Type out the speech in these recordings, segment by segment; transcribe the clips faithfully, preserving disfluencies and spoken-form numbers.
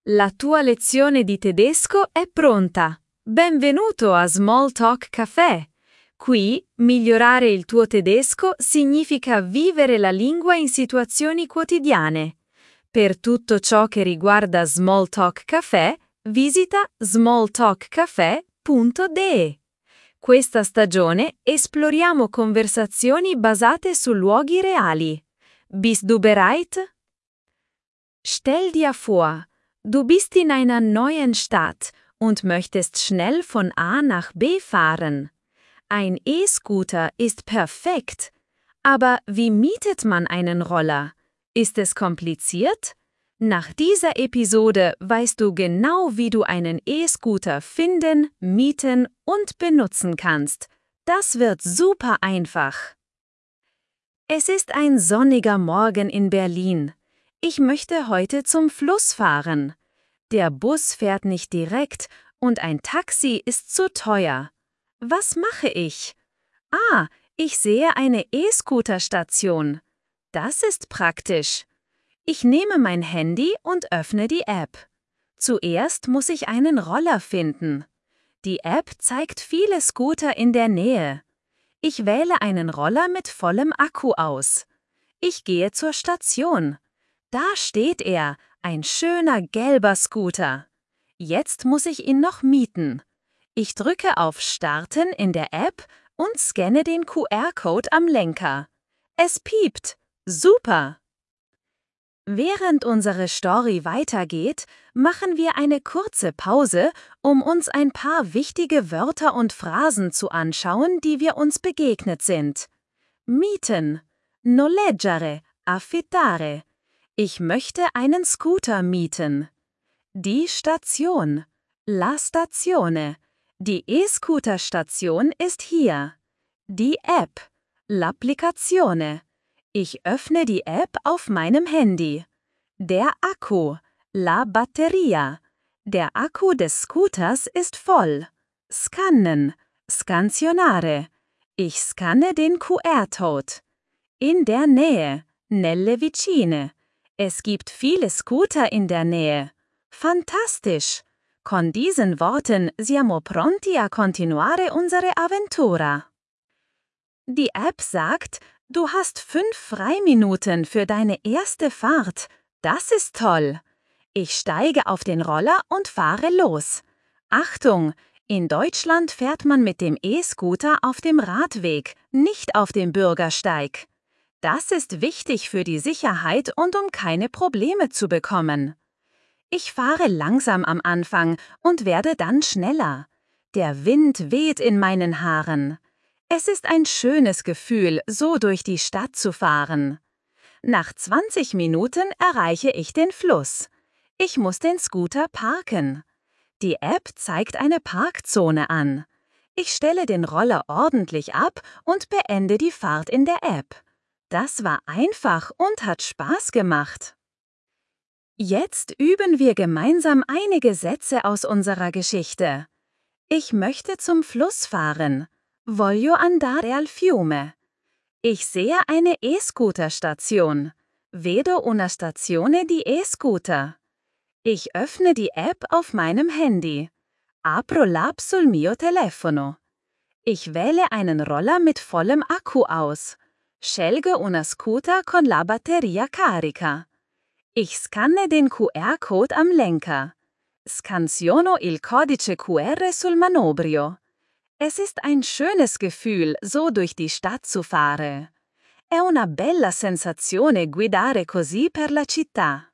La tua lezione di tedesco è pronta. Benvenuto a Small Talk Café. Qui, migliorare il tuo tedesco significa vivere la lingua in situazioni quotidiane. Per tutto ciò che riguarda Small Talk Café, visita small talk café punto d e. Questa stagione esploriamo conversazioni basate su luoghi reali. Bist du bereit? Stell dir vor, du bist in einer neuen Stadt und möchtest schnell von A nach B fahren. Ein E-Scooter ist perfekt. Aber wie mietet man einen Roller? Ist es kompliziert? Nach dieser Episode weißt du genau, wie du einen E-Scooter finden, mieten und benutzen kannst. Das wird super einfach. Es ist ein sonniger Morgen in Berlin. Ich möchte heute zum Fluss fahren. Der Bus fährt nicht direkt und ein Taxi ist zu teuer. Was mache ich? Ah, ich sehe eine E-Scooter-Station. Das ist praktisch. Ich nehme mein Handy und öffne die App. Zuerst muss ich einen Roller finden. Die App zeigt viele Scooter in der Nähe. Ich wähle einen Roller mit vollem Akku aus. Ich gehe zur Station. Da steht er, ein schöner gelber Scooter. Jetzt muss ich ihn noch mieten. Ich drücke auf Starten in der App und scanne den Q R-Code am Lenker. Es piept. Super! Während unsere Story weitergeht, machen wir eine kurze Pause, um uns ein paar wichtige Wörter und Phrasen zu anschauen, die wir uns begegnet sind. Mieten, noleggiare, affittare. Ich möchte einen Scooter mieten. Die Station, la stazione. Die E-Scooter-Station ist hier. Die App, l'applicazione. Ich öffne die App auf meinem Handy. Der Akku, la batteria. Der Akku des Scooters ist voll. Scannen, scansionare. Ich scanne den Q R-Code. In der Nähe, nelle vicine. Es gibt viele Scooter in der Nähe. Fantastisch! Con diesen Worten siamo pronti a continuare unsere Avventura. Die App sagt, du hast fünf Freiminuten für deine erste Fahrt. Das ist toll. Ich steige auf den Roller und fahre los. Achtung, in Deutschland fährt man mit dem E-Scooter auf dem Radweg, nicht auf dem Bürgersteig. Das ist wichtig für die Sicherheit und um keine Probleme zu bekommen. Ich fahre langsam am Anfang und werde dann schneller. Der Wind weht in meinen Haaren. Es ist ein schönes Gefühl, so durch die Stadt zu fahren. Nach zwanzig Minuten erreiche ich den Fluss. Ich muss den Scooter parken. Die App zeigt eine Parkzone an. Ich stelle den Roller ordentlich ab und beende die Fahrt in der App. Das war einfach und hat Spaß gemacht. Jetzt üben wir gemeinsam einige Sätze aus unserer Geschichte. Ich möchte zum Fluss fahren. Voglio andare al fiume. Ich sehe eine E-Scooter-Station. Vedo una stazione di E-Scooter. Ich öffne die App auf meinem Handy. Apro l'app sul mio telefono. Ich wähle einen Roller mit vollem Akku aus. Scelgo una scooter con la batteria carica. Ich scanne den Q R-Code am Lenker. Scansiono il codice Q R sul manubrio. Es ist ein schönes Gefühl, so durch die Stadt zu fahren. È una bella sensazione guidare così per la città.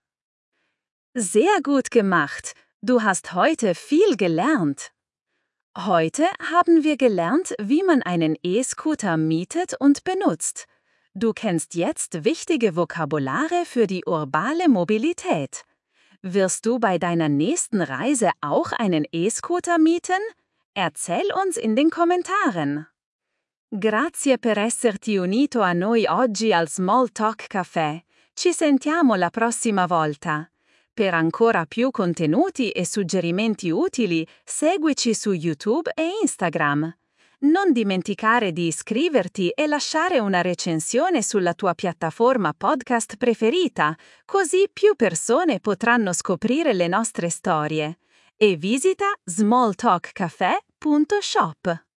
Sehr gut gemacht. Du hast heute viel gelernt. Heute haben wir gelernt, wie man einen E-Scooter mietet und benutzt. Du kennst jetzt wichtige Vokabulare für die urbane Mobilität. Wirst du bei deiner nächsten Reise auch einen E-Scooter mieten? Erzähl uns in den Kommentaren. Grazie per esserti unito a noi oggi al Small Talk Café. Ci sentiamo la prossima volta. Per ancora più contenuti e suggerimenti utili, seguici su YouTube e Instagram. Non dimenticare di iscriverti e lasciare una recensione sulla tua piattaforma podcast preferita, così più persone potranno scoprire le nostre storie. E visita small talk cafe punto shop.